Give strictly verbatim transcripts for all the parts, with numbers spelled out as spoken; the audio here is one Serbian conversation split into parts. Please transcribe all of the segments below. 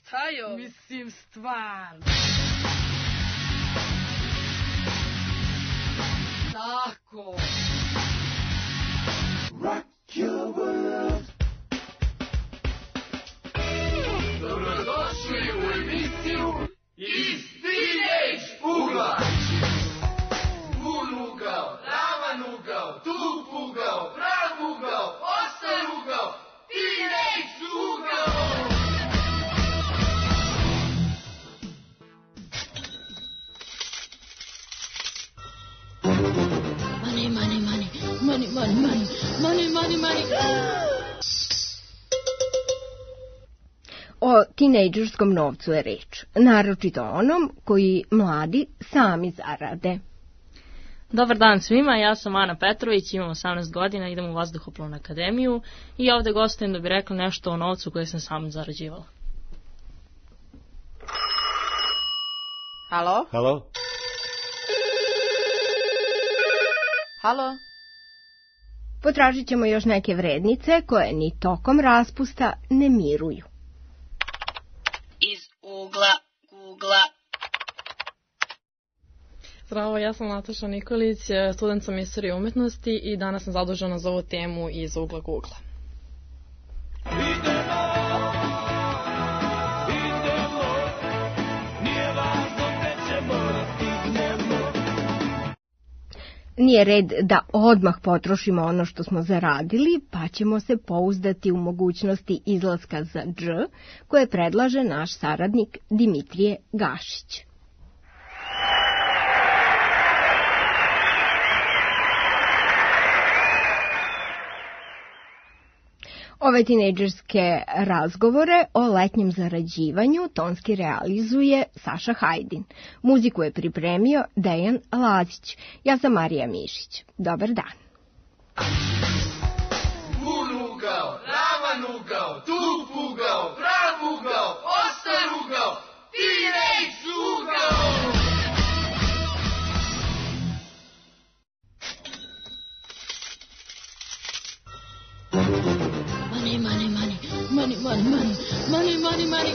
Šta je ovo? Mislim, stvarno. Tako. Rock your world. Dobrodošli u emisiju Iz Teenage ugla. Pun ugao, ravan ugao, tup ugao, prav ugao, ostar ugao, Teenage ugao. Money, money, money, money, money, money, money, money, money. O tinejdžerskom novcu je reč, naročito onom koji mladi sami zarade. Dobar dan svima, ja sam Ana Petrović, imam osamnaest godina, idem u Vazduhoplovnu akademiju i ovde gostujem da bi rekla nešto o novcu koje sam sama zarađivala. Halo? Halo? Halo? Potražit ćemo još neke vrednice koje ni tokom raspusta ne miruju. Iz ugla, Google-a. Zdravo, ja sam Nataša Nikolić, student sam istorije umetnosti i danas sam zadužena za ovu temu iz ugla Google-a. Nije red da odmah potrošimo ono što smo zaradili, pa ćemo se pouzdati u mogućnosti izlaska za dž, koje predlaže naš saradnik Dimitrije Gašić. Ove tinejdžerske razgovore o letnjem zarađivanju tonski realizuje Saša Hajdin. Muziku je pripremio Dejan Lazić. Ja sam Marija Mišić. Dobar dan. Pun ugao, ravan ugao, tup ugao, prav ugao, ostar ugao, Teenage ugao. Money, money, money, money, money, money, money, money, money.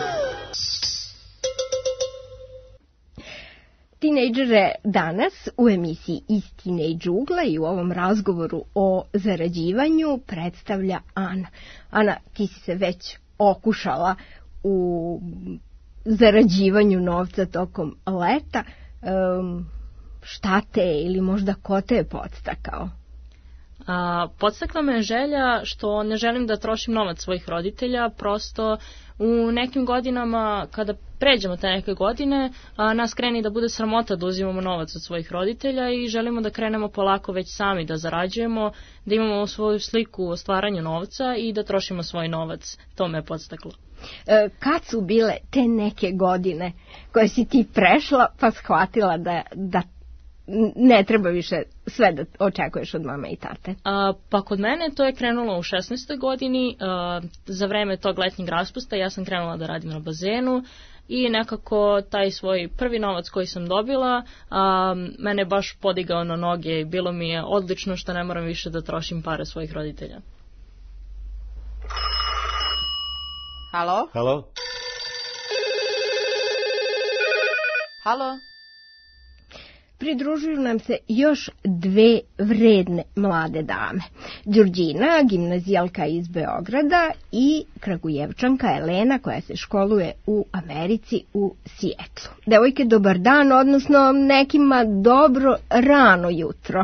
Tinejdžere danas u emisiji Iz Teenage ugla i u ovom razgovoru o zarađivanju predstavlja Ana. Ana, ti si se već okušala u zarađivanju novca tokom leta. Um, šta te ili možda ko te je podstakao? A, podstakla me želja što ne želim da trošim novac svojih roditelja, prosto u nekim godinama kada pređemo te neke godine, a, nas kreni da bude sramota da uzimamo novac od svojih roditelja i želimo da krenemo polako već sami da zarađujemo, da imamo svoju sliku o stvaranju novca i da trošimo svoj novac. To me je podstaklo. E, kad su bile te neke godine koje si ti prešla pa shvatila da, da ne treba više sve da očekuješ od mame i tate? A, pa kod mene to je krenulo u šesnaestoj godini, a, za vreme tog letnjeg raspusta ja sam krenula da radim na bazenu i nekako taj svoj prvi novac koji sam dobila a, mene baš podigao na noge i bilo mi je odlično što ne moram više da trošim pare svojih roditelja. Halo? Halo? Halo? Pridružuju nam se još dve vredne mlade dame. Đurđina, gimnazijalka iz Beograda, i Kragujevčanka Elena, koja se školuje u Americi u Sijetlu. Devojke, dobar dan, odnosno nekima dobro rano jutro.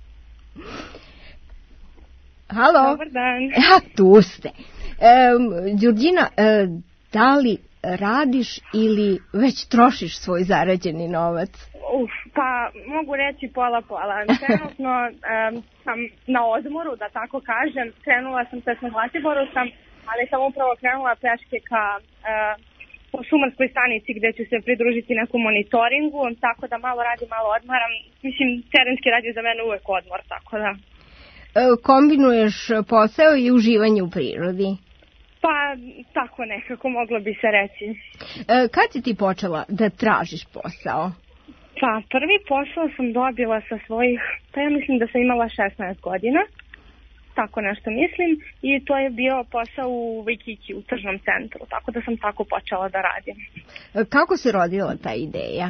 Halo? Dobar dan. A, tu ste. E, Đurđina, e, da li radiš ili već trošiš svoj zarađeni novac? Uf, pa mogu reći pola-pola. Trenutno um, sam na odmoru, da tako kažem. Krenula sam, sad na Zlatiboru sam, ali sam upravo krenula peške ka uh, po šumarskoj stanici gde ću se pridružiti nekom monitoringu, tako da malo radim, malo odmaram. Mislim, terenski rad je za mene uvek odmor, tako da. E, kombinuješ posao i uživanje u prirodi? Pa, tako nekako moglo bi se reći. E, kad si ti počela da tražiš posao? Pa, prvi posao sam dobila sa svojih, pa ja mislim da sam imala šesnaest godina. tako nešto mislim, i to je bio posao u Vajkići, u tržnom centru, tako da sam tako počela da radim. Kako se rodila ta ideja?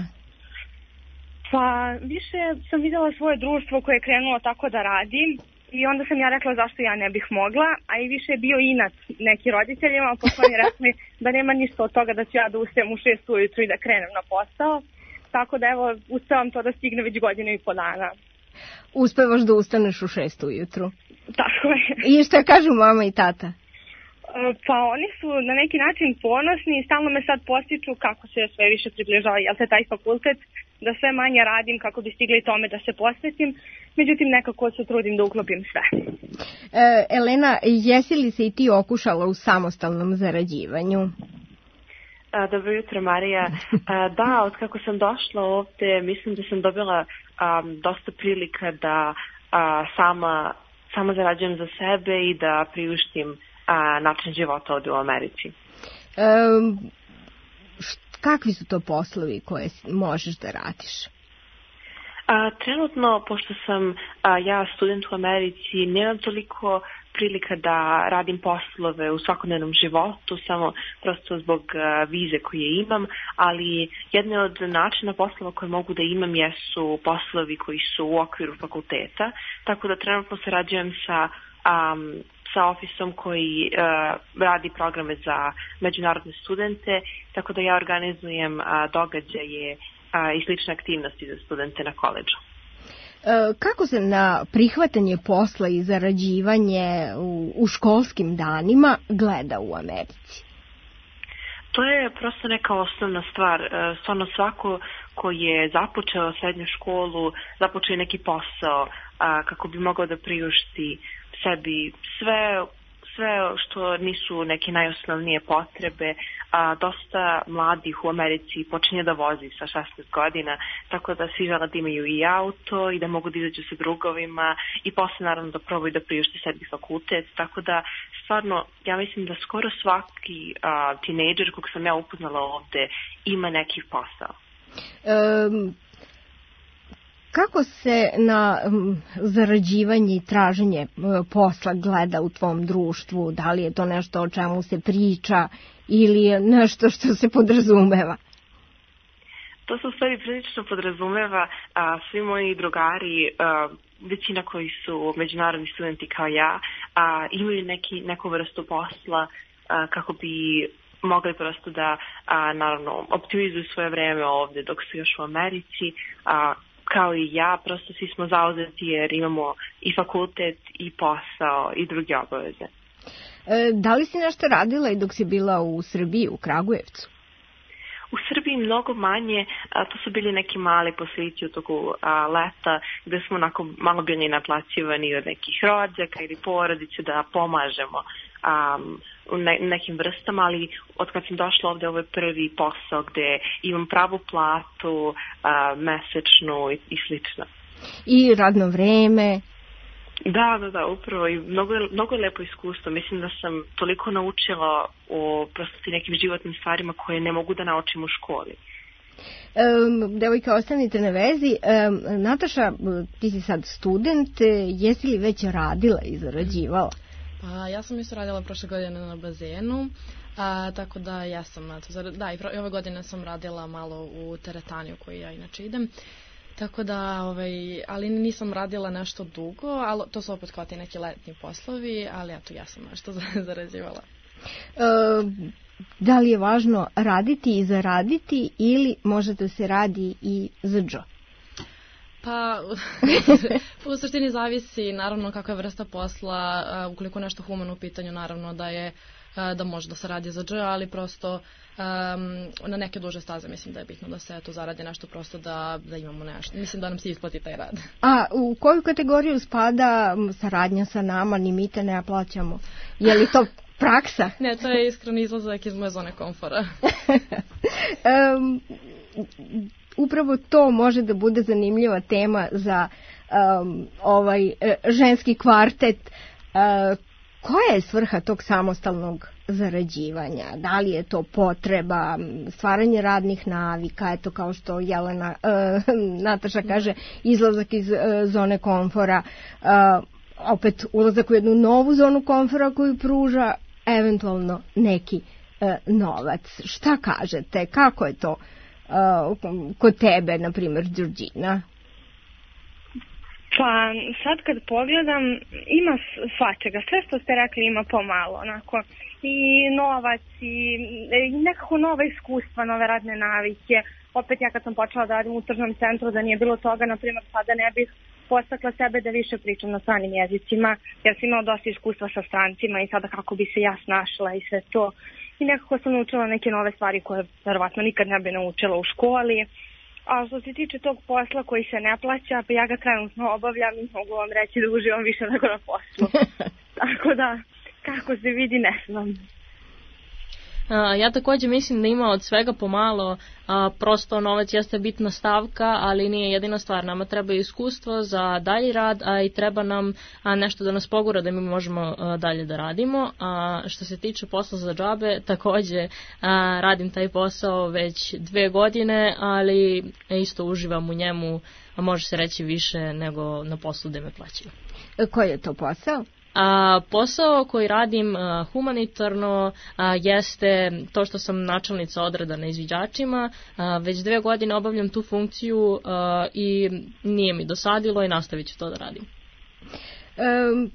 Pa više sam videla svoje društvo koje je krenulo tako da radi i onda sam ja rekla zašto ja ne bih mogla, a i više je bio inat neki roditeljima, pa su oni rekli da nema ništa od toga da ću ja da ustajem u šest ujutru i da krenem na posao, tako da evo uspevam to da stigne već godinu i po dana. Uspevaš da ustaneš u šest ujutru? Tako je. I šta kažu mama i tata? Pa oni su na neki način ponosni i stalno me sad postiču kako se sve više približava, jel te, taj fakultet, da sve manje radim kako bi stigli tome da se posvetim, međutim nekako se trudim da uklopim sve. E, Elena, jesi li se i ti okušala u samostalnom zarađivanju? A, dobro jutro, Marija. A, da, od kako sam došla ovde, mislim da sam dobila a, dosta prilika da a, sama, sama zarađujem za sebe i da priuštim a, način života ovde u Americi. E, št, kakvi su to poslovi koje možeš da radiš? A, trenutno, pošto sam a, ja student u Americi, nemam toliko prilika da radim poslove u svakodnevnom životu, samo prosto zbog a, vize koje imam, ali jedne od načina poslova koje mogu da imam jesu poslovi koji su u okviru fakulteta, tako da trenutno sarađujem sa um, sa ofisom koji uh, radi programe za međunarodne studente, tako da ja organizujem uh, događaje uh, i slične aktivnosti za studente na koledžu. E, kako se na prihvatanje posla i zarađivanje u, u školskim danima gleda u Americi? To je prosto neka osnovna stvar. Uh, stvarno svako ko je započeo srednju školu, započeo neki posao uh, kako bi mogao da priušti sebi sve, sve što nisu neke najosnovnije potrebe, a dosta mladih u Americi počinje da vozi sa šesnaest godina, tako da svi žele da imaju i auto i da mogu da izađu sa drugovima i posle naravno da probaju da priušte sebi fakultet, tako da stvarno ja mislim da skoro svaki a, tinejdžer kog sam ja upoznala ovde ima neki posao. Um... Kako se na zarađivanje i traženje posla gleda u tvom društvu? Da li je to nešto o čemu se priča ili je nešto što se podrazumeva? To se u stvari prilično podrazumeva. A, svi moji drugari, a, većina koji su međunarodni studenti kao ja, a, imaju neki, neku vrstu posla a, kako bi mogli prosto da, a, naravno, optimizuju svoje vreme ovde dok su još u Americi, a, kao i ja, prosto svi smo zauzeti jer imamo i fakultet, i posao, i druge obaveze. E, da li si nešto radila i dok si bila u Srbiji, u Kragujevcu? U Srbiji mnogo manje, a, to su bili neki mali poslići u toku a, leta, gde smo onako malo bili naplaćivani od nekih rođaka ili porodice da pomažemo um, u ne, nekim vrstama, ali od kad sam došla ovde, ovo je prvi posao gde imam pravu platu, a, mesečnu i, i slično. I radno vreme? Da, da, da, upravo i mnogo, mnogo lepo iskustvo. Mislim da sam toliko naučila o prosto ti nekim životnim stvarima koje ne mogu da naučim u školi. Um, devojka, ostanite na vezi. Um, Nataša, ti si sad student, jesi li već radila i zarađivala? Pa ja sam isto radila prošle godine na bazenu, a, tako da ja sam, da, i ove godine sam radila malo u teretani u koju ja inače idem. Tako da, ovaj, ali nisam radila nešto dugo, ali to su opet kao ti neki letnji poslovi, ali eto, ja sam nešto zarađivala. E, da li je važno raditi i zaraditi ili može da se radi i za džo? Pa, u suštini zavisi naravno kakva je vrsta posla, ukoliko nešto humano u pitanju, naravno da je da može da se radi za dž, ali prosto um, na neke duže staze mislim da je bitno da se to zaradi nešto prosto da, da imamo nešto. Mislim da nam se isplati taj rad. A u koju kategoriju spada saradnja sa nama, ni mi te ne plaćamo? Je li to praksa? Ne, to je iskreno izlazak iz moje zone komfora. um, upravo to može da bude zanimljiva tema za um, ovaj ženski kvartet. Uh, koja je svrha tog samostalnog zarađivanja? Da li je to potreba, stvaranje radnih navika, je to kao što Jelena, uh, Nataša kaže, izlazak iz uh, zone komfora. Uh, opet ulazak u jednu novu zonu komfora koju pruža eventualno neki e, novac. Šta kažete? Kako je to e, kod tebe, na primjer, Đurđina? Pa sad kad pogledam, ima svačega, sve što ste rekli ima pomalo, onako, i novac i, i nekako nova iskustva, nove radne navike. Opet ja kad sam počela da radim u tržnom centru, da nije bilo toga, na primjer, sada ne bih postakla sebe da više pričam na stranim jezicima, jer sam imala dosta iskustva sa strancima i sada kako bi se ja snašla i sve to. I nekako sam naučila neke nove stvari koje verovatno nikad ne bi naučila u školi. A što se tiče tog posla koji se ne plaća, pa ja ga trenutno obavljam i mogu vam reći da uživam više nego na poslu. Tako da, kako se vidi, ne znam. A, ja također mislim da ima od svega pomalo, a, prosto novac jeste bitna stavka, ali nije jedina stvar. Nama treba iskustvo za dalji rad, a i treba nam a, nešto da nas pogura da mi možemo a, dalje da radimo. A što se tiče posla za džabe, također a, radim taj posao već dve godine, ali isto uživam u njemu, a može se reći više nego na poslu gde me plaćaju. Koji je to posao? A, posao koji radim a, humanitarno a, jeste to što sam načelnica odreda na izviđačima. A, već dve godine obavljam tu funkciju a, i nije mi dosadilo i nastavit ću to da radim. Um,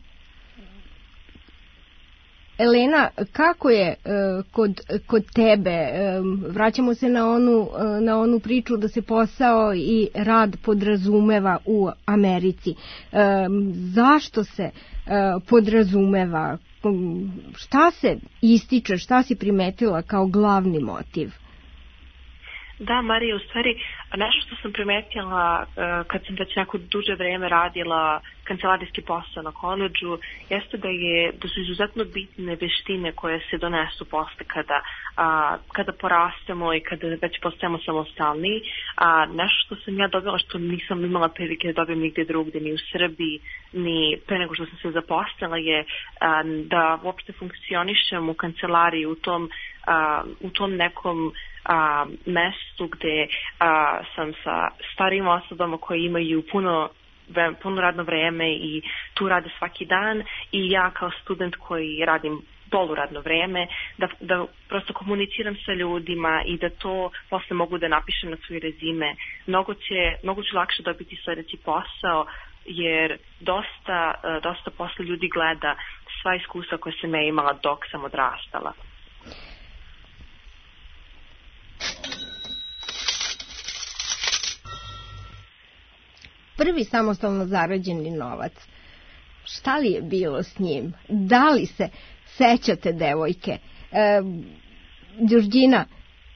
Elena, kako je uh, kod, kod tebe? Um, vraćamo se na onu, uh, na onu priču da se posao i rad podrazumeva u Americi. Um, zašto se uh, podrazumeva? Um, šta se ističe, šta si primetila kao glavni motiv? Da, Marija, u stvari, nešto što sam primetila uh, kad sam već neko duže vreme radila kancelarijski posao na koledžu, jeste da, je, da su izuzetno bitne veštine koje se donesu posle kada, uh, kada porastemo i kada već postajemo samostalni. A nešto što sam ja dobila, što nisam imala prilike da dobijem nigde drugde, ni u Srbiji, ni pre nego što sam se zaposlila, je uh, da uopšte funkcionišem u kancelariji, u tom, uh, u tom nekom a, mestu gde a, sam sa starijim osobama koji imaju puno, puno radno vreme i tu rade svaki dan, i ja kao student koji radim poluradno vreme, da, da prosto komuniciram sa ljudima i da to posle mogu da napišem na svoj rezime. Mnogo će, mnogo će lakše dobiti sledeći posao, jer dosta, dosta posle ljudi gleda sva iskustva koje sam ja imala dok sam odrastala. Prvi samostalno zarađeni novac, šta li je bilo s njim? Da li se sećate, devojke? E, Đurđina?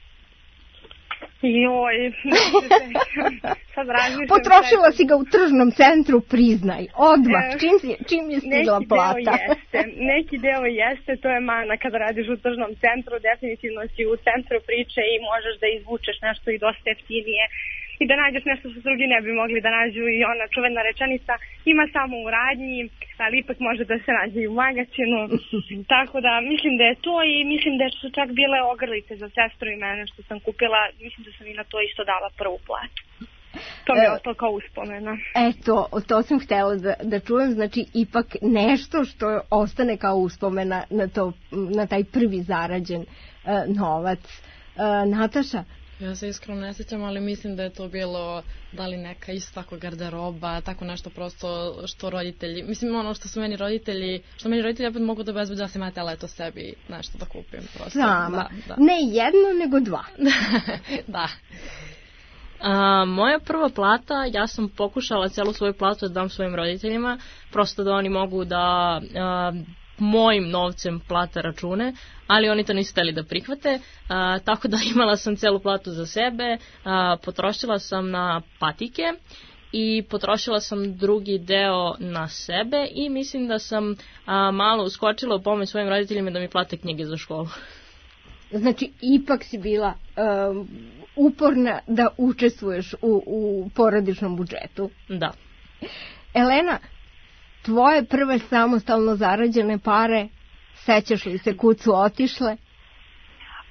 Joj, ne se sećam. Sad razmišljam. Potrošila si ga u tržnom centru, priznaj. Odmah, E, čim, si, čim je stigla neki plata. Deo jeste, neki deo jeste, to je mana kada radiš u tržnom centru, definitivno si u centru priče i možeš da izvučeš nešto i dosta jeftinije i da nađeš nešto što drugi ne bi mogli da nađu, i ona čuvena rečenica ima samo u radnji, ali ipak može da se nađe i u magaćinu. Tako da mislim da je to, i mislim da su čak bile ogrlice za sestru i mene što sam kupila, mislim da sam i na to isto dala prvu platu. To mi je ostalo kao uspomena. Eto, to sam htjela da, da čujem, znači ipak nešto što ostane kao uspomena na, to, na taj prvi zarađen uh, novac. Uh, Nataša? Ja se iskreno ne sjećam, ali mislim da je to bilo da li neka isto tako garderoba, tako nešto prosto što roditelji, mislim ono što su meni roditelji, što meni roditelji opet mogu da bezbuđa, ja sam ja tela eto sebi nešto da kupim prosto. Sama, da, da. ne jedno nego dva. Da. A, moja prva plata, ja sam pokušala celu svoju platu da dam svojim roditeljima, prosto da oni mogu da a, mojim novcem plate račune, ali oni to nisu hteli da prihvate, a, tako da imala sam celu platu za sebe, a, potrošila sam na patike i potrošila sam drugi deo na sebe i mislim da sam a, malo uskočila u pomoć svojim roditeljima da mi plate knjige za školu. Znači, ipak si bila um, uporna da učestvuješ u, u porodičnom budžetu. Da. Elena, tvoje prve samostalno zarađene pare, sećaš li se kud su otišle?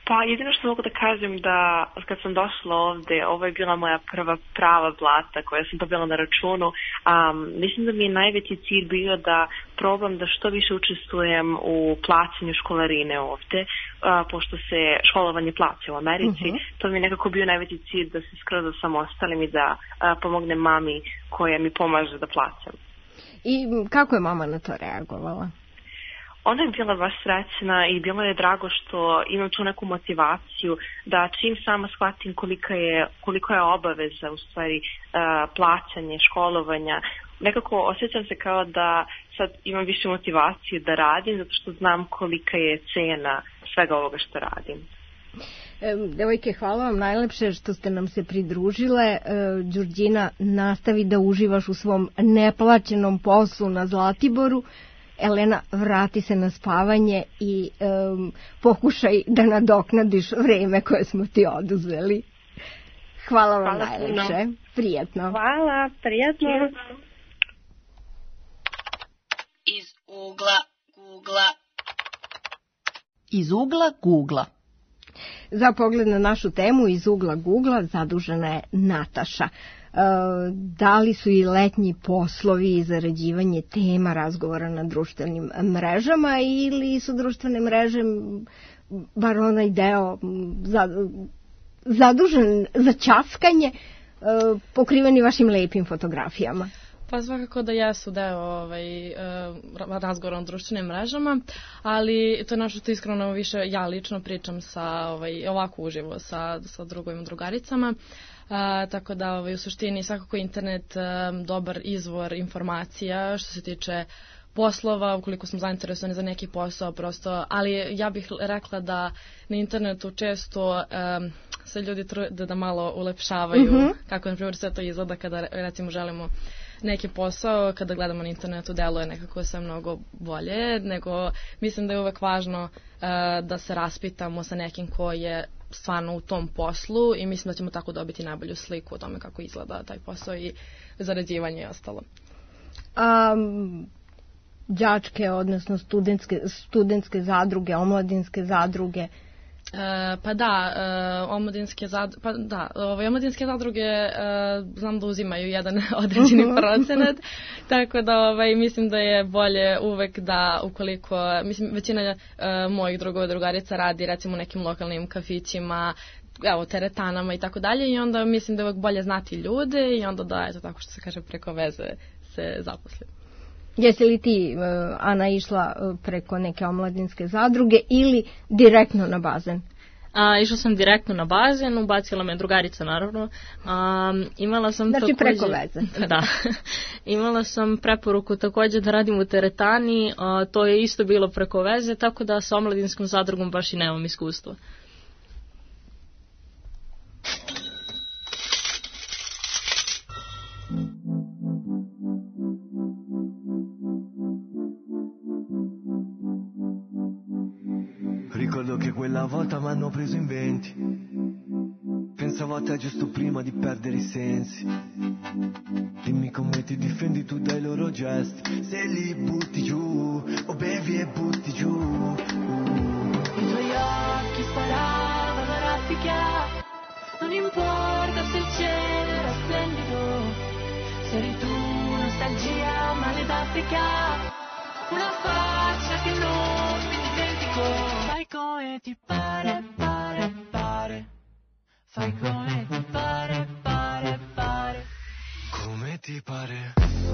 Pa jedino što mogu da kažem da kad sam došla ovde, ovo je bila moja prva prava plata koja sam dobila na računu. Um, mislim da mi je najveći cilj bio da probam da što više učestvujem u plaćanju školarine ovde, uh, pošto se školovanje plaća u Americi. Uh-huh. To mi je nekako bio najveći cilj da se skroz samostalim i da uh, pomognem mami koja mi pomaže da plaćam. I kako je mama na to reagovala? Ona je bila baš srećna i bilo je drago što imam tu neku motivaciju da čim sama shvatim kolika je, koliko je obaveza u stvari uh, plaćanje, školovanja. Nekako osjećam se kao da sad imam više motivaciju da radim zato što znam kolika je cena svega ovoga što radim. Devojke, hvala vam najlepše što ste nam se pridružile. Đurđina, nastavi da uživaš u svom neplaćenom poslu na Zlatiboru. Elena, vrati se na spavanje i um, pokušaj da nadoknadiš vreme koje smo ti oduzeli. Hvala vam hvala najlepše. Puno. Prijetno. Hvala, prijetno. Iz ugla Googla. Iz ugla Googla. Za pogled na našu temu iz ugla Googla zadužena je Nataša. Da li su i letnji poslovi i zarađivanje tema razgovora na društvenim mrežama ili su društvene mreže bar onaj deo zadužen za ćaskanje pokriveni vašim lepim fotografijama? Pa svakako da jesu deo ovaj, razgovora na društvenim mrežama, ali to je nešto što iskreno više ja lično pričam sa, ovaj, ovako uživo sa, sa drugovim drugaricama. Uh, tako da ovaj, u suštini svakako internet um, dobar izvor informacija što se tiče poslova, ukoliko smo zainteresovani za neki posao prosto, ali ja bih rekla da na internetu često um, se ljudi trude da malo ulepšavaju mm-hmm. kako na primjer sve to izgleda kada recimo želimo neki posao, kada gledamo na internetu deluje nekako sve mnogo bolje, nego mislim da je uvek važno uh, da se raspitamo sa nekim ko je stvarno u tom poslu i mislim da ćemo tako dobiti najbolju sliku o tome kako izgleda taj posao i zarađivanje i ostalo. Um, đačke, odnosno studentske, studentske zadruge, omladinske zadruge. E, pa da, e, omladinske zadruge, pa da, ove omladinske zadruge e, znam da uzimaju jedan određeni procenat, tako da ovaj, mislim da je bolje uvek da ukoliko, mislim većina e, mojih drugova drugarica radi recimo u nekim lokalnim kafićima, evo, teretanama i tako dalje i onda mislim da je uvek bolje znati ljude i onda da, eto tako što se kaže, preko veze se zaposli. Jesi li ti, Ana, išla preko neke omladinske zadruge ili direktno na bazen? A, išla sam direktno na bazen, ubacila me drugarica naravno. A, imala sam znači takođe, preko veze. Da. Imala sam preporuku takođe da radim u teretani, a, to je isto bilo preko veze, tako da sa omladinskom zadrugom baš i nemam iskustva. Ricordo che quella volta m'hanno preso in venti. Pensavo a te giusto prima di perdere i sensi. Dimmi come ti difendi tu dai loro gesti. Se li butti giù, o bevi e butti giù. uh. I tuoi occhi sparavano a raffica. Non importa se il cielo era splendido. Se eri tu nostalgia, male d'Africa. Una faccia che non mi dimentico. Fai come ti pare, pare, pare. Fai come ti pare, pare, pare. Come ti pare.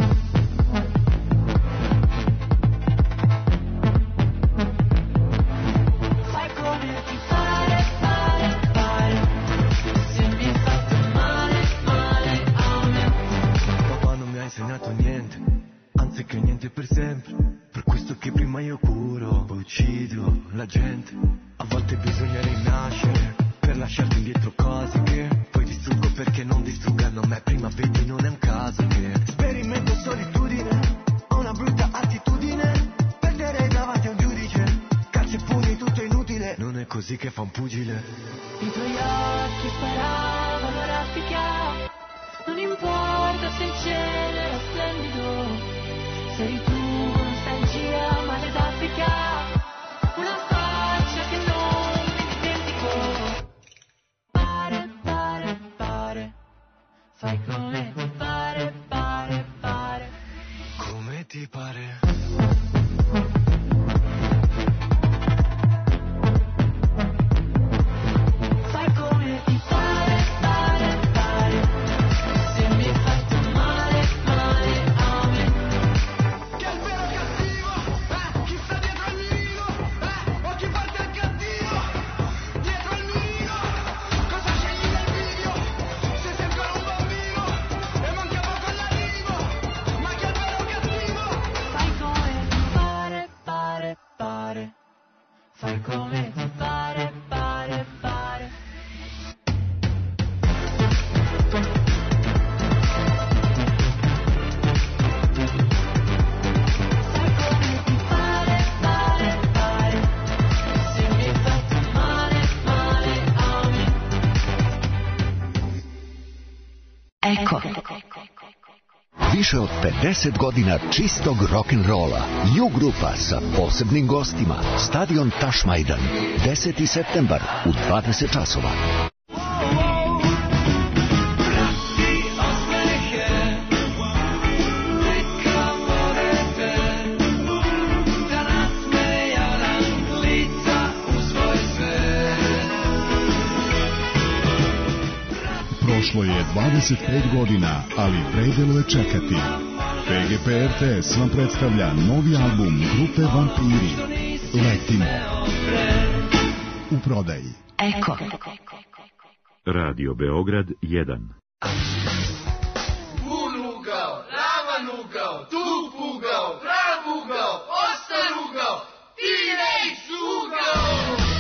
Fai come ti pare, pare, pare. Se mi hai fatto male, male a me. Papà non mi ha insegnato niente, anzi che niente per sempre. Per questo che prima io curo, poi uccido la gente. A volte bisogna rinascere per lasciarti indietro cose che poi distruggo perché non distruggano me. Prima vedi non è un caso che sperimento solitudine. Ho una brutta attitudine, perdere davanti a un giudice. Calci e pugni tutto inutile, non è così che fa un pugile. I tuoi occhi sparavano a raffica. Non importa se il cielo era splendido. Sei tu nostalgia, male d'Africa. Una faccia che non mi dimentico. come ti pare, pare, pare. Sai come ti pare, pare, pare. Se mi hai fatto male, male a me. Eko. Više od pedeset godina čistog rock'n'rolla. U-grupa sa posebnim gostima. Stadion Tašmajdan. deseti septembar u dvadeset časova. Prošlo je dvadeset pet godina, ali predelo je čekati. P G P R T S vam predstavlja novi album grupe Vampiri. Letimo. U prodaji. Eko. Radio Beograd jedan. Pun ugao, ravan ugao, dug ugao, prav ugao, ostar ugao, T-Rex ugao.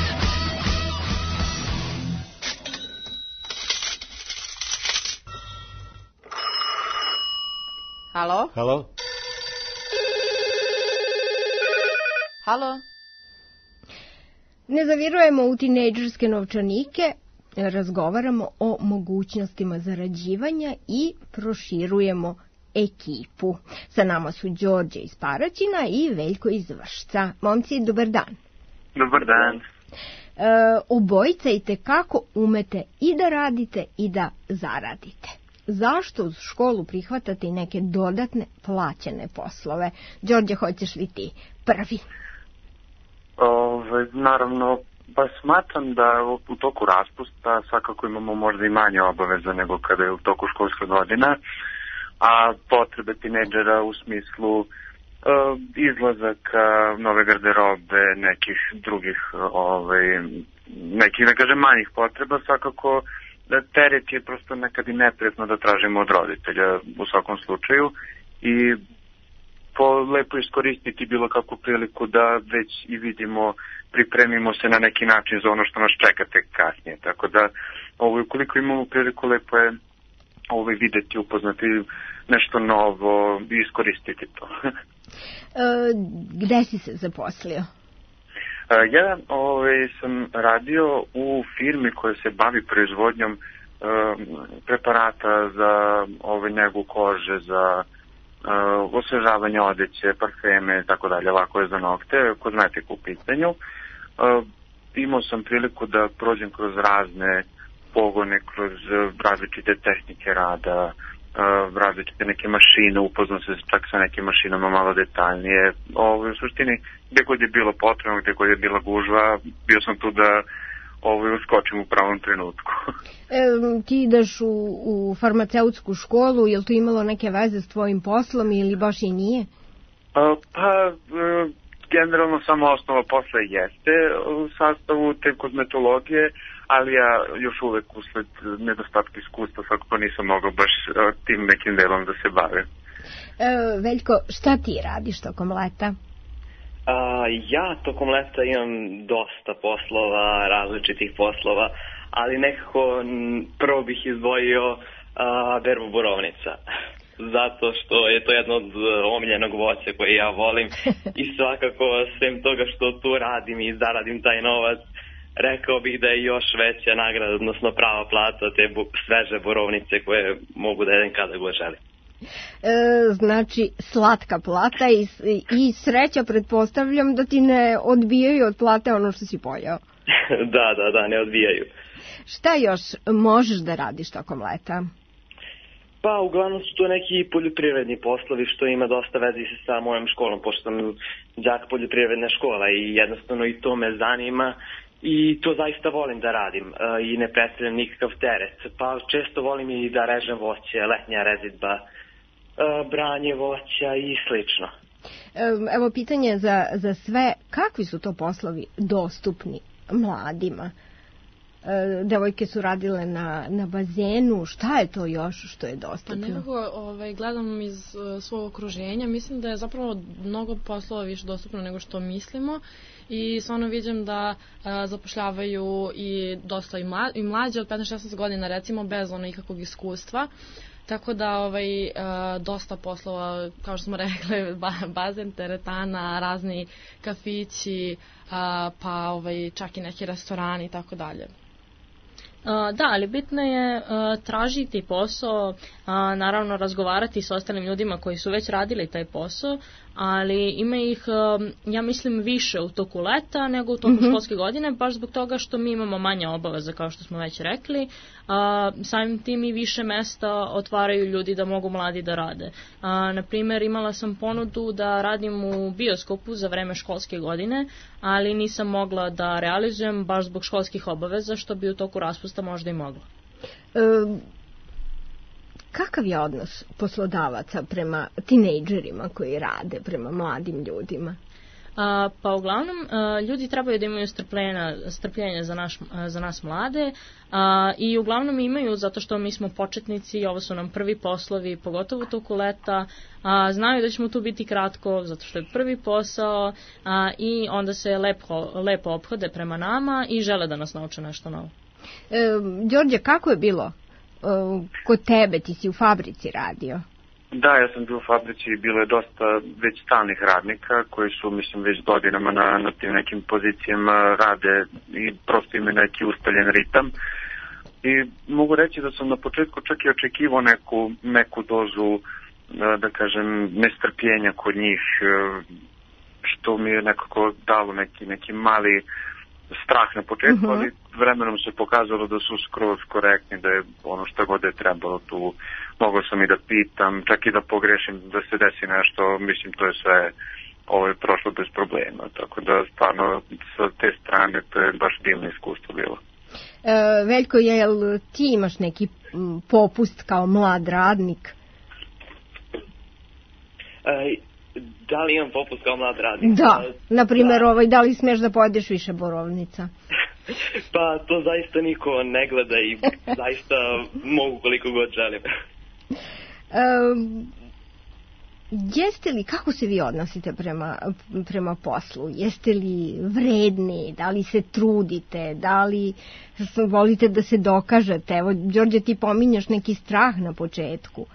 Halo? Halo? Halo? Ne zavirujemo u tinejdžerske novčanike, razgovaramo o mogućnostima zarađivanja i proširujemo ekipu. Sa nama su Đorđe iz Paraćina i Veljko iz Vršca. Momci, dobar dan. Dobar dan. E, obojica i tekako umete i da radite i da zaradite. Zašto uz školu prihvatate i neke dodatne plaćene poslove? Đorđe, hoćeš li ti prvi? Ove, naravno, pa smatram da u toku raspusta svakako imamo možda i manje obaveza nego kada je u toku školske godina, a potrebe tinejdžera u smislu uh, izlazaka, nove garderobe, nekih drugih, ovaj, nekih, ne kažem, manjih potreba, svakako da teret je prosto nekad i neprijatno da tražimo od roditelja u svakom slučaju i po lepo iskoristiti bilo kakvu priliku da već i vidimo, pripremimo se na neki način za ono što nas čeka tek kasnije. Tako da, ovo, ukoliko imamo priliku, lepo je ovo videti, upoznati nešto novo i iskoristiti to. e, gde si se zaposlio? Uh, ja ovaj, sam radio u firmi koja se bavi proizvodnjom uh, preparata za ovaj, negu kože, za uh, osvežavanje odeće, parfeme i tako dalje, ovako je za nokte, kozmetiku u pitanju. Uh, imao sam priliku da prođem kroz razne pogone, kroz različite tehnike rada, uh, različite neke mašine, upoznao se čak sa nekim mašinama malo detaljnije. Ovo, u suštini, gdje god je bilo potrebno, gdje god je bila gužva, bio sam tu da ovo, uskočim u pravom trenutku. E, ti ideš u, u farmaceutsku školu, je li to imalo neke veze s tvojim poslom ili baš i nije? Uh, pa, uh, generalno samo osnova posla jeste u sastavu te kozmetologije, ali ja još uvek usled nedostatka iskustva svakako nisam mogao baš tim nekim delom da se bavim. E, Veljko, šta ti radiš tokom leta? A, ja tokom leta imam dosta poslova, različitih poslova, ali nekako m, prvo bih izdvojio a, berbu borovnica. Zato što je to jedno od omiljenog voća koje ja volim i svakako sem toga što tu radim i zaradim taj novac, rekao bih da je još veća nagrada, odnosno prava plata te bu, sveže borovnice koje mogu da jedem kada god želim. E, znači slatka plata i, i sreća, pretpostavljam da ti ne odbijaju od plate ono što si pojao. Da, da, da, ne odbijaju. Šta još možeš da radiš tokom leta? Pa uglavnom su to neki poljoprivredni poslovi što ima dosta veze sa mojom školom, pošto sam đak poljoprivredne škola i jednostavno i to me zanima i to zaista volim da radim i ne predstavljam nikakav teret. Pa često volim i da režem voće, letnja rezidba, branje voća i slično. Evo pitanje za, za sve, kakvi su to poslovi dostupni mladima? devojke su radile na, na bazenu. Šta je to još što je dostupno? Pa nekako ovaj, gledam iz uh, svog okruženja, mislim da je zapravo mnogo poslova više dostupno nego što mislimo i stvarno vidim da uh, zapošljavaju i dosta i, mla, i mlađe od petnaest šesnaest godina recimo bez ono ikakvog iskustva. Tako da ovaj, uh, dosta poslova, kao što smo rekli, bazen, teretana, razni kafići, uh, pa ovaj, čak i neki restorani i tako dalje. Uh, da, ali bitno je uh, tražiti posao, uh, naravno razgovarati s ostalim ljudima koji su već radili taj posao, ali ima ih, uh, ja mislim, više u toku leta nego u toku mm-hmm. školske godine, baš zbog toga što mi imamo manje obaveza, kao što smo već rekli. Uh, samim tim i više mesta otvaraju ljudi da mogu mladi da rade. Uh, naprimjer, imala sam ponudu da radim u bioskopu za vreme školske godine, ali nisam mogla da realizujem baš zbog školskih obaveza, što bi u toku raspusta možda i mogla. E, kakav je odnos poslodavaca prema tinejdžerima koji rade, prema mladim ljudima? A, pa uglavnom a, ljudi trebaju da imaju strpljenja, strpljenja za, naš, a, za nas mlade a, i uglavnom imaju zato što mi smo početnici i ovo su nam prvi poslovi, pogotovo toku leta, a, znaju da ćemo tu biti kratko zato što je prvi posao a, i onda se lepo, lepo ophode prema nama i žele da nas nauče nešto novo. E, Đorđe, kako je bilo e, kod tebe? Ti si u fabrici radio. Da, ja sam bio u fabrici i bilo je dosta već stalnih radnika koji su, mislim, već godinama na, na tim nekim pozicijama rade i prosto imaju neki ustaljen ritam. I mogu reći da sam na početku čak i očekivao neku, neku dozu, da kažem, nestrpljenja kod njih, što mi je nekako dalo neki, neki mali strah na početku, uh-huh. ali vremenom se pokazalo da su skroz korektni, da je ono što god je trebalo tu, mogao sam i da pitam, čak i da pogrešim, da se desi nešto, mislim to je sve ovo je prošlo bez problema, tako da stvarno sa te strane to je baš divno iskustvo bilo. E, Veljko, jel ti imaš neki popust kao mlad radnik? E, Da li imam popust kao mlad radnik? Da, na primjer, da. Ovaj, da li smeš da pojedeš više borovnica? Pa to zaista niko ne gleda i zaista mogu koliko god želim. Um, jeste li, kako se vi odnosite prema, prema poslu? Jeste li vredni? Da li se trudite? Da li volite da se dokažete? Evo, Đorđe, ti pominjaš neki strah na početku.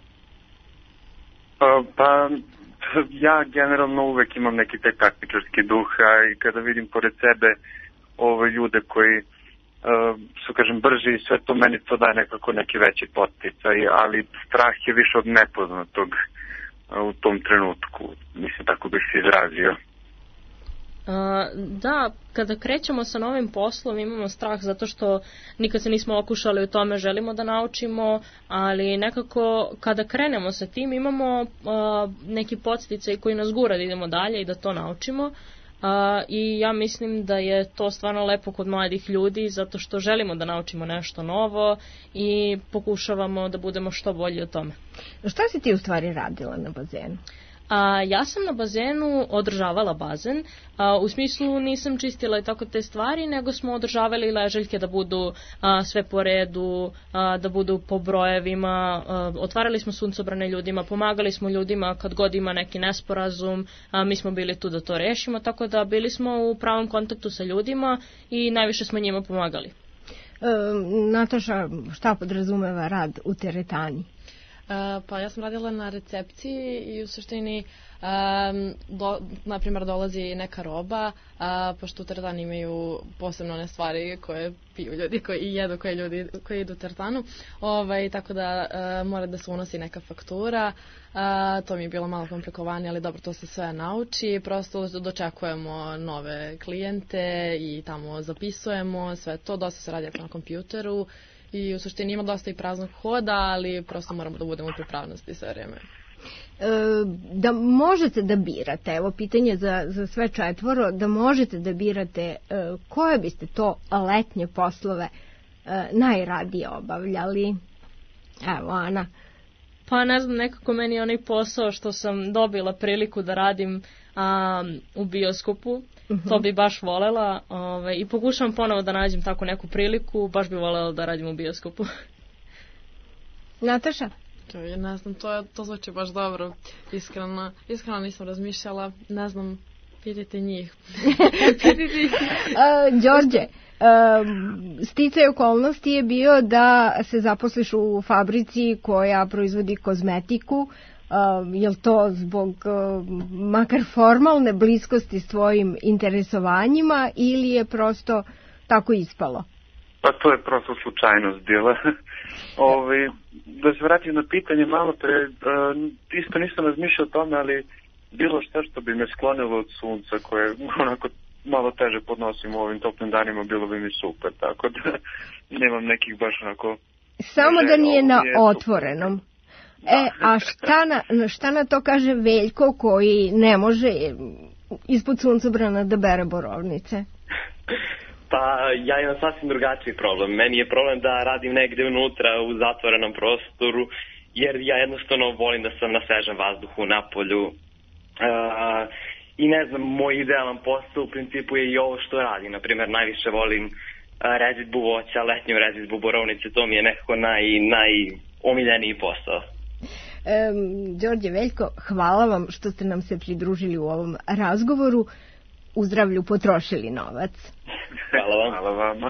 Uh, pa... Ja generalno uvek imam neki taj takmičarski duh, a i kada vidim pored sebe ove ljude koji uh, su, kažem, brži i sve to, meni to daje nekako neki veći poticaj, ali strah je više od nepoznatog uh, u tom trenutku, mislim, tako bih se izrazio. Uh, da, kada krećemo sa novim poslom imamo strah zato što nikad se nismo okušali u tome, želimo da naučimo, ali nekako kada krenemo sa tim imamo uh, neki podsticaj koji nas gura da idemo dalje i da to naučimo. Uh, i ja mislim da je to stvarno lepo kod mladih ljudi zato što želimo da naučimo nešto novo i pokušavamo da budemo što bolji o tome. Šta si ti u stvari radila na bazenu? A, ja sam na bazenu održavala bazen, a, u smislu nisam čistila i tako te stvari, nego smo održavali ležaljke da budu a, sve po redu, a, da budu po brojevima, a, otvarali smo suncobrane ljudima, pomagali smo ljudima kad god ima neki nesporazum, a, mi smo bili tu da to rešimo, tako da bili smo u pravom kontaktu sa ljudima i najviše smo njima pomagali. E, Nataša, šta podrazumeva rad u teretani? Uh, pa ja sam radila na recepciji i u suštini um, do, na primjer dolazi neka roba, uh, pošto u teretani imaju posebno one stvari koje piju ljudi koji, i jedu koji ljudi koji idu u teretanu, ovaj, tako da uh, mora da se unosi neka faktura. Uh, to mi je bilo malo komplikovanije, ali dobro, to se sve nauči, prosto dočekujemo nove klijente i tamo zapisujemo sve to, dosta se radi na kompjuteru. I u suštini ima dosta i praznog hoda, ali prosto moramo da budemo u pripravnosti sve vrijeme. E, da možete da birate, evo pitanje za, za sve četvoro, da možete da birate e, koje biste to letnje poslove e, najradije obavljali? Evo, Ana. Pa ne znam, nekako meni je onaj posao što sam dobila priliku da radim a, u bioskopu, uh-huh. to bi baš volela ove, i pokušavam ponovo da nađem tako neku priliku, baš bi volela da radim u bioskopu. Nataša? To je, ne znam, to, je, to zvuči baš dobro. Iskreno, iskreno nisam razmišljala, ne znam, pitajte njih. Pitajte njih. uh, Đorđe, uh, sticaj okolnosti je bio da se zaposliš u fabrici koja proizvodi kozmetiku. Uh, je li to zbog uh, makar formalne bliskosti s tvojim interesovanjima ili je prosto tako ispalo? Pa to je prosto slučajnost bila. Ovi, da se vratim na pitanje malo pre, uh, isto nisam razmišljao o tome, ali bilo šta što bi me sklonilo od sunca koje onako malo teže podnosim u ovim toplim danima, bilo bi mi super, tako da nemam nekih baš onako... Samo da nije na otvorenom. E, a šta na, šta na to kaže Veljko koji ne može ispod suncobrana da bere borovnice? Pa ja imam sasvim drugačiji problem. Meni je problem da radim negde unutra u zatvorenom prostoru, jer ja jednostavno volim da sam na svežem vazduhu, na polju. Uh, I ne znam, moj idealan posao u principu je i ovo što radim. Naprimer, najviše volim uh, rezidbu voća, letnju rezidbu borovnice, to mi je nekako naj, najomiljeniji posao. Um, Đorđe, Veljko, hvala vam što ste nam se pridružili u ovom razgovoru. U zdravlju potrošili novac. Hvala vam. Hvala vama.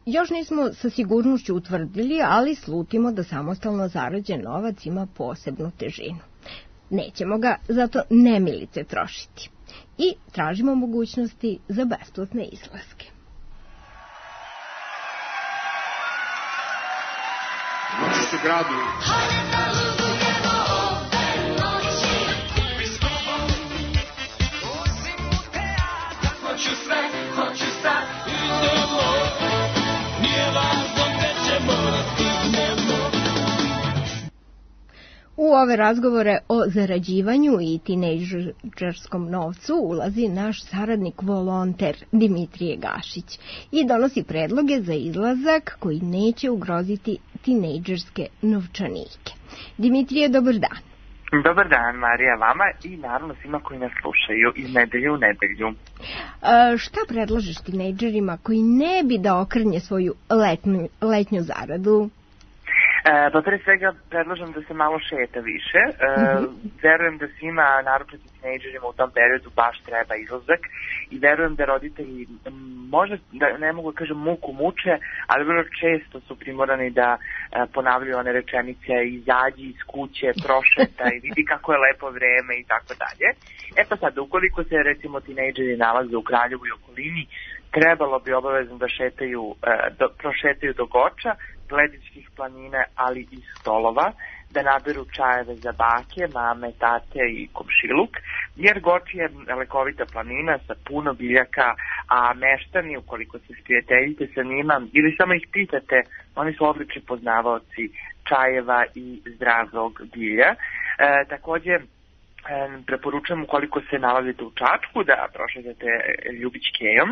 Još nismo sa sigurnošću utvrdili, ali slutimo da samostalno zarađen novac ima posebnu težinu. Nećemo ga zato nemilice trošiti i tražimo mogućnosti za besplatne izlaske. Noći se gradu. Hoću sve, hoću sad, idemo. Nije važno gde ćemo da stignemo. U ove razgovore o zarađivanju i tinejdžerskom novcu ulazi naš saradnik volonter Dimitrije Gašić i donosi predloge za izlazak koji neće ugroziti tinejdžerske novčanike. Dimitrije, dobar dan. Dobar dan, Marija, vama i naravno svima koji nas slušaju iz nedelju u nedelju. E, šta predlažeš tinejdžerima koji ne bi da okrnje svoju letnju, letnju zaradu? E, pa pre svega predlažem da se malo šeta više. E, mm-hmm. Verujem da svima, naročito tinejdžerima u tom periodu baš treba izlazak i verujem da roditelji možda, da ne mogu da kažem muku muče, ali vrlo često su primorani da e, ponavljaju one rečenice izađi iz kuće, prošetaj, vidi kako je lepo vreme i tako dalje. E pa sad, ukoliko se recimo tinejdžeri nalaze u Kraljevu i okolini, trebalo bi obavezno da šetaju, e, do, prošetaju do Goča, Gledičkih planina, ali i stolova, da naberu čajeve za bake, mame, tate i komšiluk, jer Goč je lekovita planina sa puno biljaka, a meštani, ukoliko se sprijateljite sa njima ili samo ih pitate, oni su odlični poznavaoci čajeva i zdravog bilja. E, takođe, preporučujem ukoliko se nalazite u Čačku da prošetate Ljubić kejom. E,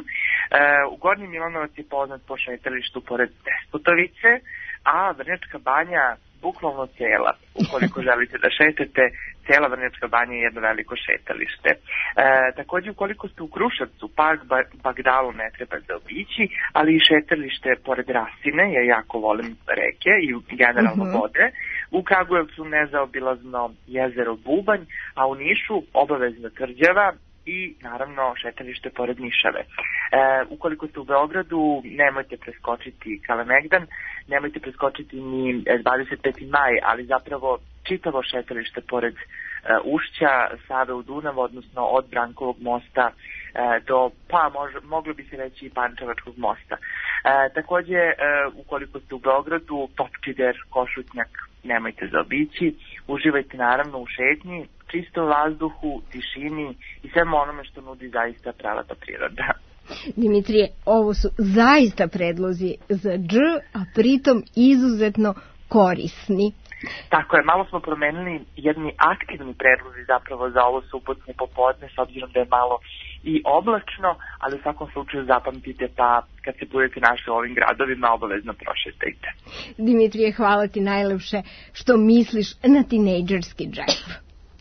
u Gornji Milanovac je poznat po šetalištu pored Despotovice, a Vrnjačka banja bukvalno cela. Ukoliko želite da šetate, cela Vrnjačka banja je jedno veliko šetalište. E, takođe, ukoliko ste u Kruševcu, park Bagdalu ne treba zaobići, ali i šetalište pored Rasine, ja jako volim reke i generalno mm-hmm. vode. U Kragujevcu nezaobilazno jezero Bubanj, a u Nišu obavezno Tvrđava i naravno šetalište pored Nišave. E, ukoliko ste u Beogradu, nemojte preskočiti Kalemegdan, nemojte preskočiti ni dvadeset peti maj, ali zapravo čitavo šetalište pored e, Ušća, Save u Dunav, odnosno od Brankovog mosta e, do, pa mož, moglo bi se reći i Pančevačkog mosta. E, takođe, e, ukoliko ste u Beogradu, Topčider, Košutnjak, nemojte zaobići, uživajte naravno u šetnji, čistom vazduhu, tišini i svemu onome što nudi zaista prelata priroda. Dimitrije, ovo su zaista predlozi za dž, a pritom izuzetno korisni. Tako je, malo smo promenili jedni aktivni predlozi zapravo za ovo subotnje popodne, s obzirom da je malo i oblačno, ali u svakom slučaju zapamtite pa kad se budete našli u ovim gradovima, obavezno prošetajte. Dimitrije, hvala ti najlepše što misliš na tinejdžerski džep.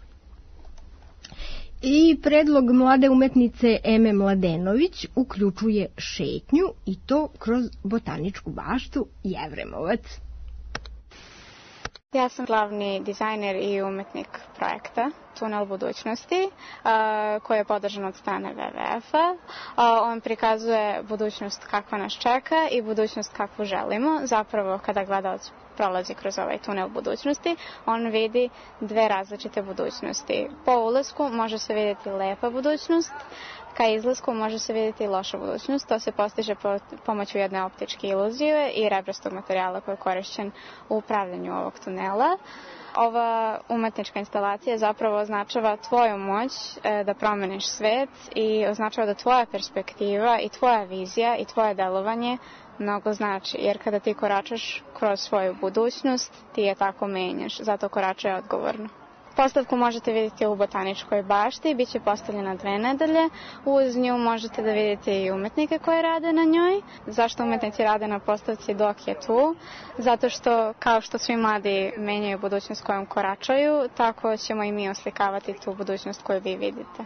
I predlog mlade umetnice Eme Mladenović uključuje šetnju i to kroz botaničku baštu Jevremovac. Ja sam glavni dizajner i umetnik projekta Tunel budućnosti, koji je podržan od strane ve ve efa. On prikazuje budućnost kakva nas čeka i budućnost kakvu želimo. Zapravo, kada gledalac prolazi kroz ovaj tunel budućnosti, on vidi dve različite budućnosti. Po ulasku može se vidjeti lepa budućnost, ka izlasku može se vidjeti loša budućnost. To se postiže po pomoću jedne optičke iluzije i rebrastog materijala koji je korišćen u upravljanju ovog tunela. Ova umetnička instalacija zapravo označava tvoju moć e, da promeniš svet i označava da tvoja perspektiva i tvoja vizija i tvoje delovanje mnogo znači, jer kada ti koračaš kroz svoju budućnost, ti je tako menjaš, zato koračaj odgovorno. Postavku možete vidjeti u botaničkoj bašti, bit će postavljena dve nedelje. Uz nju možete da vidite i umetnike koje rade na njoj. Zašto umetnici rade na postavci dok je tu? Zato što, kao što svi mladi menjaju budućnost kojom koračaju, tako ćemo i mi oslikavati tu budućnost koju vi vidite.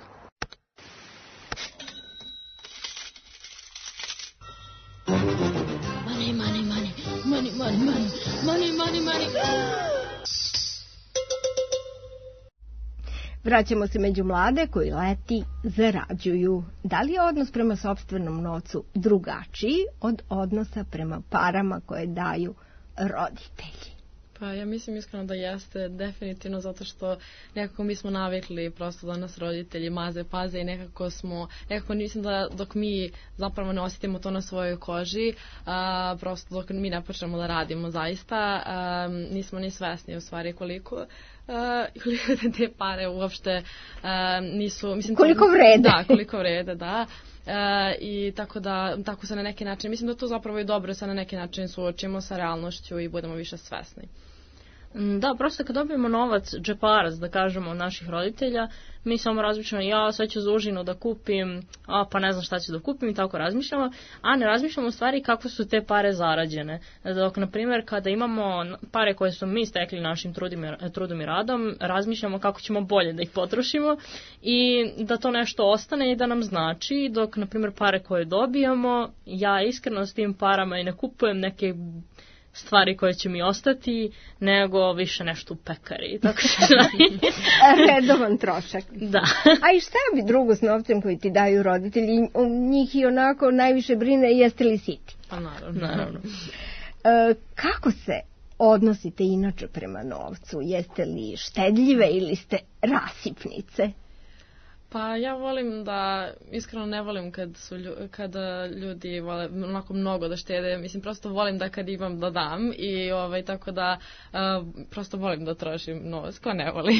Money, money, money, money, money, money, money, money, money. Vraćamo se među mlade koji leti zarađuju. Da li je odnos prema sopstvenom novcu drugačiji od odnosa prema parama koje daju roditelji? Pa ja mislim iskreno da jeste, definitivno, zato što nekako mi smo navikli prosto da nas roditelji maze, paze i nekako smo, nekako mislim da dok mi zapravo ne osjetimo to na svojoj koži, a, prosto dok mi ne počnemo da radimo zaista, a, nismo ni svesni u stvari koliko Uh, koliko te pare uopšte uh, nisu... Mislim, koliko vrede. Da, koliko vrede, da. Uh, I tako da, tako se na neki način, mislim da to zapravo je dobro, se na neki način suočimo sa realnošću i budemo više svesni. Da, prosto kad dobijemo novac, džeparac, da kažemo, od naših roditelja, mi samo razmišljamo, ja sad ću za užinu da kupim, a pa ne znam šta ću da kupim i tako razmišljamo, a ne razmišljamo u stvari kako su te pare zarađene. Dok, na primjer, kada imamo pare koje su mi stekli našim trudom i, trudom i radom, razmišljamo kako ćemo bolje da ih potrošimo i da to nešto ostane i da nam znači, dok, na primjer, pare koje dobijamo, ja iskreno s tim parama i ne kupujem neke stvari koje će mi ostati, nego više nešto u pekari. Tako redovan trošak. Da. A i šta bi drugo s novcem koji ti daju roditelji? Njih i onako najviše brine jeste li siti? Pa naravno. naravno. E, kako se odnosite inače prema novcu? Jeste li štedljive ili ste rasipnice? Pa ja volim da, iskreno ne volim kad su, kada ljudi vole onako mnogo da štede, mislim prosto volim da kad imam da dam i ovaj, tako da uh, prosto volim da trošim novac, ko ne voli.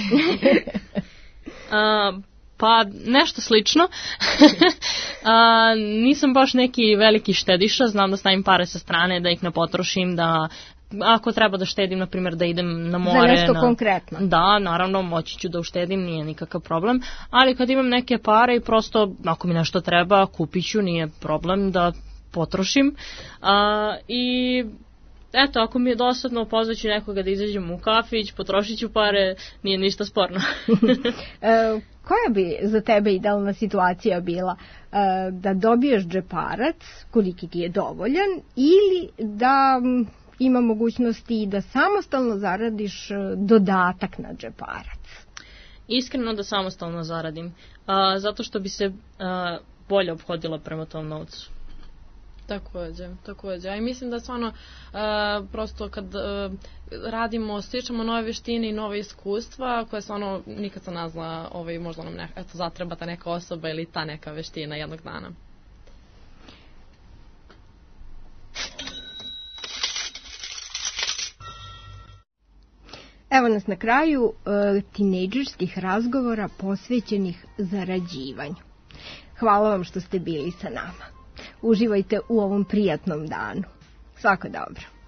uh, pa nešto slično. uh, nisam baš neki veliki štediša, znam da stavim pare sa strane, da ih ne potrošim, da ako treba da štedim, na primjer, da idem na more. Za nešto na... konkretno. Da, naravno, moći ću da uštedim, nije nikakav problem. Ali kad imam neke pare i prosto, ako mi nešto treba, kupit ću, nije problem da potrošim. A, I eto, ako mi je dosadno, pozvaću nekoga da izađem u kafić, potrošit ću pare, nije ništa sporno. e, koja bi za tebe idealna situacija bila? E, da dobiješ džeparac, koliki ti je dovoljan, ili da ima mogućnosti da samostalno zaradiš dodatak na džeparac? Iskreno da samostalno zaradim, a, zato što bi se a, bolje ophodila prema tom novcu. Također, također. A i mislim da stvarno uh, prosto kad uh, radimo, stičemo nove vještine i nove iskustva koje stvarno nikad se ne zna, ovaj, možda nam ne, eto, zatreba ta neka osoba ili ta neka vještina jednog dana. Evo nas na kraju uh, tinejdžerskih razgovora posvećenih zarađivanju. Hvala vam što ste bili sa nama. Uživajte u ovom prijatnom danu. Svako dobro.